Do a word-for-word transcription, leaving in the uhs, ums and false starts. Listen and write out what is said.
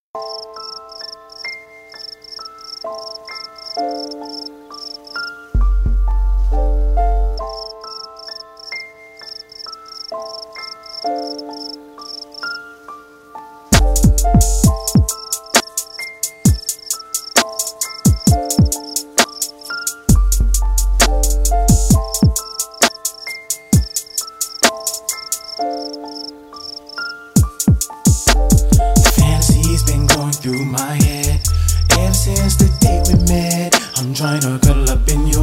Fantasy's been going through my head ever since the day we met. I'm trying to cuddle up in your